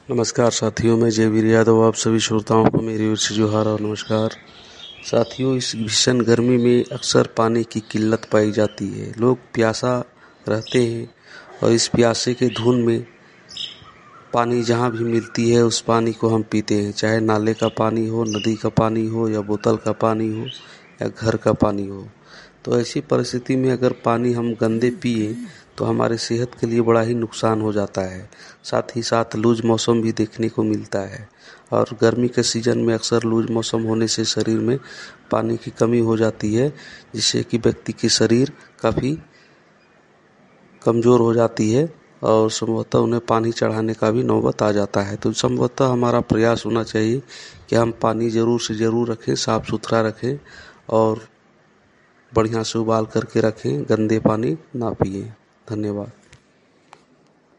नमस्कार साथियों, मैं जयवीर यादव आप सभी श्रोताओं को मेरी ओर से जोहार और नमस्कार। साथियों, इस भीषण गर्मी में अक्सर पानी की किल्लत पाई जाती है। लोग प्यासा रहते हैं और इस प्यासे के धुन में पानी जहाँ भी मिलती है उस पानी को हम पीते हैं, चाहे नाले का पानी हो, नदी का पानी हो या बोतल का पानी हो या घर का पानी हो। तो ऐसी परिस्थिति में अगर पानी हम गंदे पिए तो हमारे सेहत के लिए बड़ा ही नुकसान हो जाता है। साथ ही साथ लूज मौसम भी देखने को मिलता है और गर्मी के सीज़न में अक्सर लूज मौसम होने से शरीर में पानी की कमी हो जाती है, जिससे कि व्यक्ति की शरीर काफ़ी कमज़ोर हो जाती है और संभवतः उन्हें पानी चढ़ाने का भी नौबत आ जाता है। तो संभवतः हमारा प्रयास होना चाहिए कि हम पानी ज़रूर से ज़रूर रखें, साफ़ सुथरा रखें और बढ़िया से उबाल करके रखें, गंदे पानी ना पिएं। धन्यवाद।